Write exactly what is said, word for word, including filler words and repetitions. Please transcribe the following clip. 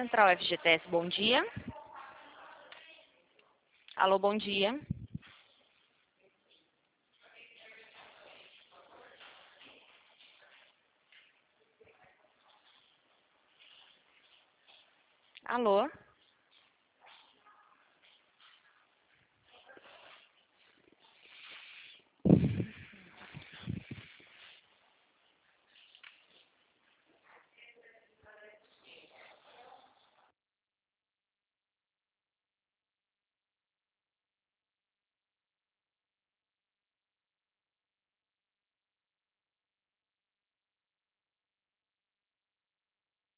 Central F G T S, bom dia. Alô, bom dia. Alô?